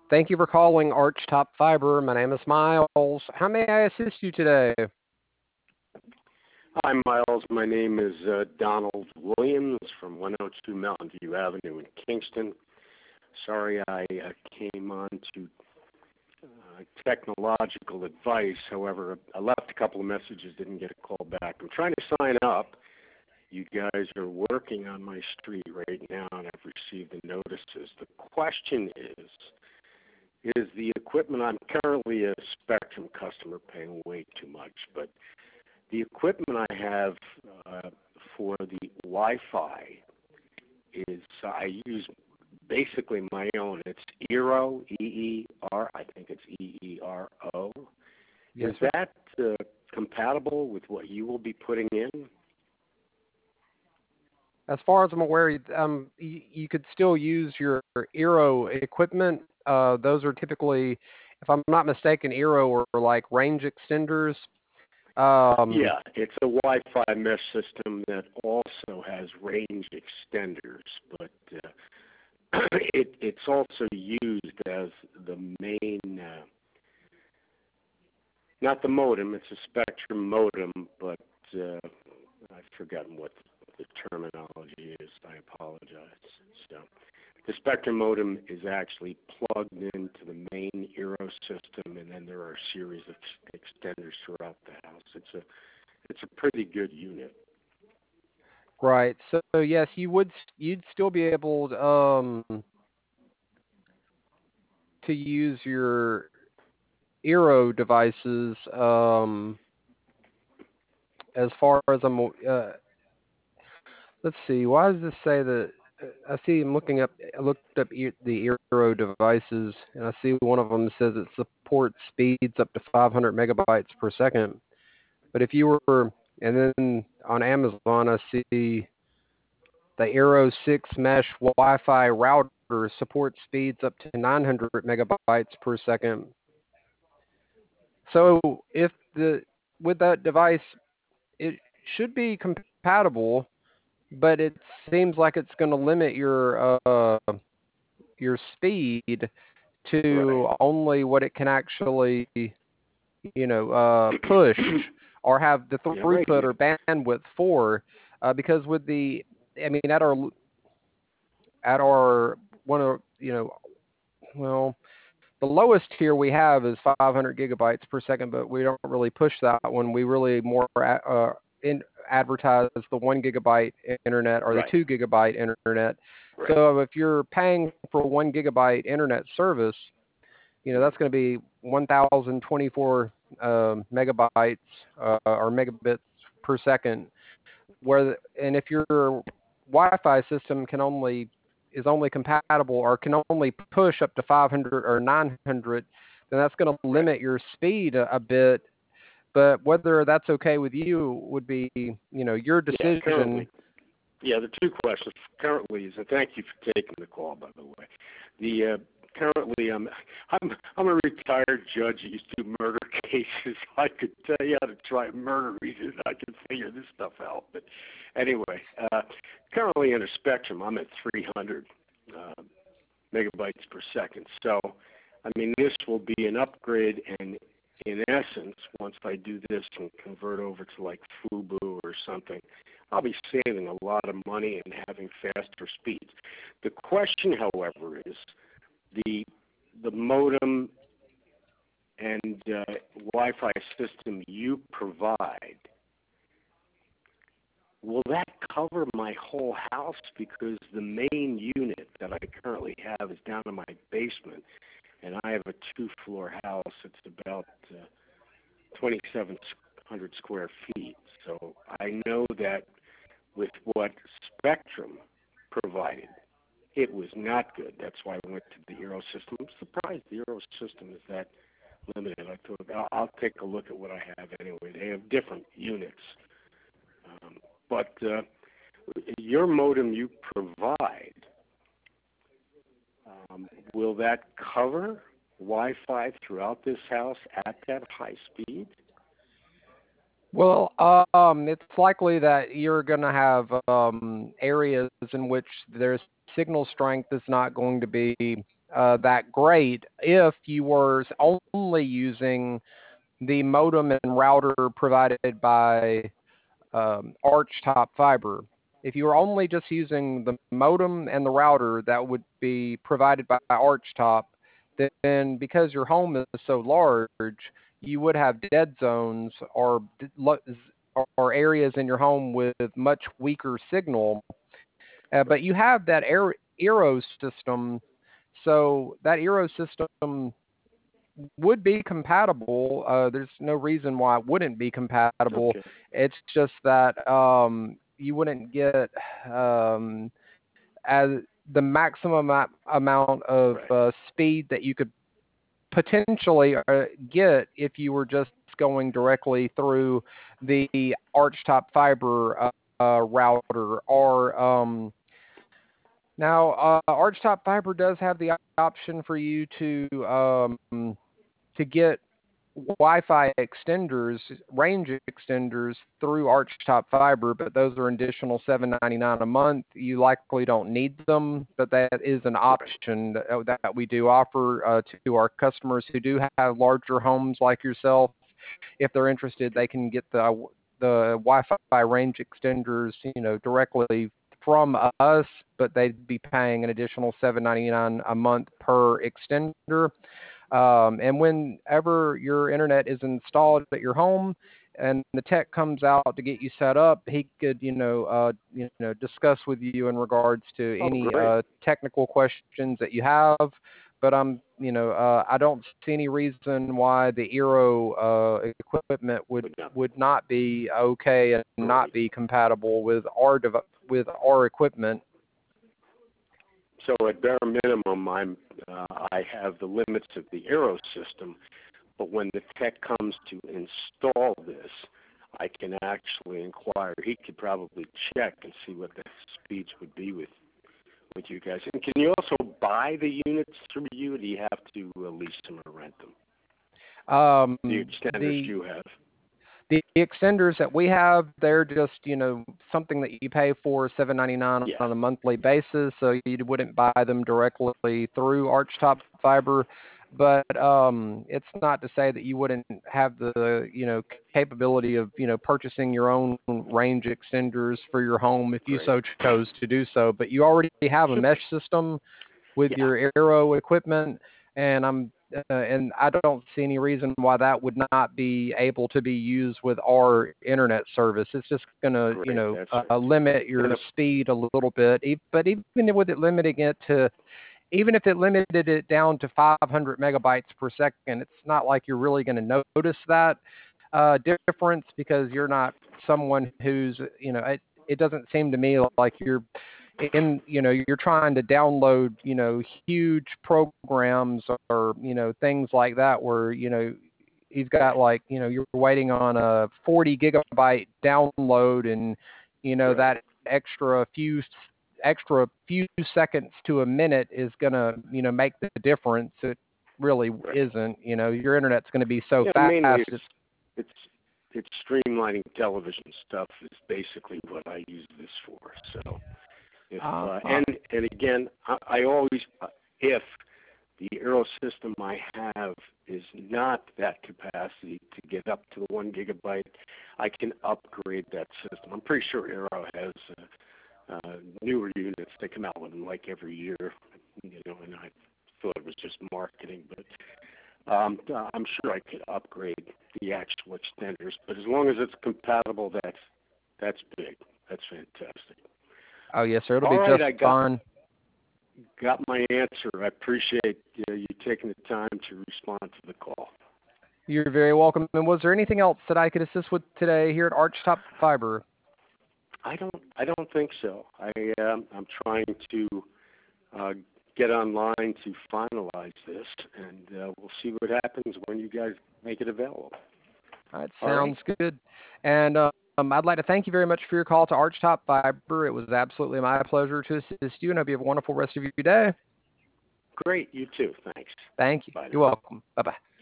Thank you for calling Archtop Fiber. My name is Miles. How may I assist you today? Hi, Miles. My name is Donald Williams from 102 Mountain View Avenue in Kingston. Sorry I came on to technological advice. However, I left a couple of messages, didn't get a call back. I'm trying to sign up. You guys are working on my street right now, and I've received the notices. The question is the equipment, I'm currently a Spectrum customer paying way too much, but the equipment I have for the Wi-Fi is I use basically my own. It's Eero, E-E-R, I think it's E-E-R-O. Yes, Is sir. that compatible with what you will be putting in? As far as I'm aware, you could still use your Eero equipment. Those are typically, if I'm not mistaken, Eero are like range extenders. Um, Yeah, it's a Wi-Fi mesh system that also has range extenders, but it's also used as the main, not the modem, it's a Spectrum modem, but I've forgotten what the terminology is. I apologize. So the Spectrum modem is actually plugged into the main Eero system, and then there are a series of extenders throughout the house. It's a pretty good unit. right. So yes, you'd still be able to use your Eero devices. As far as let's see. Why does this say that? I see. I looked up the Eero devices, and I see one of them says it supports speeds up to 500 megabytes per second. But if you were, and then on Amazon, I see the Aero 6 Mesh Wi-Fi router supports speeds up to 900 megabytes per second. So if the with that device, it should be compatible, but it seems like it's going to limit your speed Right. to only what it can actually, push or have the Yeah, right. throughput or bandwidth for. Because with I mean, at our one of well, the lowest tier we have is 500 gigabytes per second, but we don't really push that one. We really more advertise the 1 gigabyte internet or the Right. 2 gigabyte internet. Right. So if you're paying for 1 gigabyte internet service, that's going to be 1,024 megabytes or megabits per second. And if your Wi-Fi system is only compatible or can only push up to 500 or 900, then that's going to Right. limit your speed a bit. But whether that's okay with you would be, your Yeah, decision. currently. Yeah, the two questions currently is, and thank you for taking the call, by the way. The currently, I'm a retired judge. I used to do murder cases. I could tell you how to try murder reasons. I can figure this stuff out. But anyway, currently in a Spectrum, I'm at 300 uh, megabytes per second. So, I mean, this will be an upgrade, and in essence, once I do this and convert over to like Fubu or something, I'll be saving a lot of money and having faster speeds. The question, however, is the the modem and Wi-Fi system you provide. Will that cover my whole house? Because the main unit that I currently have is down in my basement, and I have a two-floor house. It's about 2,700 square feet. So I know that with what Spectrum provided, it was not good. That's why I went to the Eero system. I'm surprised the Eero system is that limited. I thought I'll take a look at what I have anyway. They have different units, but your modem you provide, will that cover Wi-Fi throughout this house at that high speed? Well, it's likely that you're going to have areas in which there's signal strength is not going to be that great if you were only using the modem and router provided by Arch Top Fiber. If you were only just using the modem and the router that would be provided by Arch Top, then because your home is so large, you would have dead zones or areas in your home with much weaker signal. But you have that Eero system, so that Eero system would be compatible. There's no reason why it wouldn't be compatible. Okay. It's just that you wouldn't get as the maximum amount of speed that you could potentially get if you were just going directly through the Arch Top Fiber router. Or now Arch Top Fiber does have the option for you to get Wi-Fi extenders, range extenders through Arch Top Fiber, but those are an additional $7.99 a month. You likely don't need them, but that is an option that we do offer to our customers who do have larger homes like yourself. If they're interested, they can get the Wi-Fi range extenders, directly from us, but they'd be paying an additional $7.99 a month per extender. And whenever your internet is installed at your home and the tech comes out to get you set up, he could, discuss with you in regards to any technical questions that you have. But I don't see any reason why the Eero equipment would not be okay and not be compatible with our equipment. So at bare minimum, I have the limits of the Eero system, but when the tech comes to install this, I can actually inquire. He could probably check and see what the speeds would be with you guys. And can you also buy the units through you, or do you have to lease them or rent them? The extenders you have. The extenders that we have, they're just, something that you pay for $7.99 on a monthly basis, so you wouldn't buy them directly through Arch Top Fiber. But it's not to say that you wouldn't have the, capability of, purchasing your own range extenders for your home if you so chose to do so. But you already have a mesh system with your Eero equipment, and I don't see any reason why that would not be able to be used with our internet service. It's just going to, limit your speed a little bit. But even with it limiting it to, even if it limited it down to 500 megabytes per second, it's not like you're really going to notice that difference, because you're not someone who's, it doesn't seem to me like you're you're trying to download, huge programs or, things like that where, you've got you're waiting on a 40 gigabyte download and, that extra few seconds to a minute is going to, make the difference. It really isn't. Your internet's going to be so fast. Mainly it's streamlining television stuff is basically what I use this for. So. And again, I always, if the Eero system I have is not that capacity to get up to the 1 gigabyte, I can upgrade that system. I'm pretty sure Eero has newer units. They come out with them like every year, and I thought it was just marketing, but I'm sure I could upgrade the actual extenders. But as long as it's compatible, that's big. That's fantastic. Oh, yes, sir. It'll be just fine. Got my answer. I appreciate you taking the time to respond to the call. You're very welcome. And was there anything else that I could assist with today here at Arch Top Fiber? I don't think so. I'm trying to get online to finalize this, and we'll see what happens when you guys make it available. All right, sounds good. And I'd like to thank you very much for your call to Arch Top Fiber. It was absolutely my pleasure to assist you, and I hope you have a wonderful rest of your day. Great. You too. Thanks. Thank you. You're welcome. Bye-bye.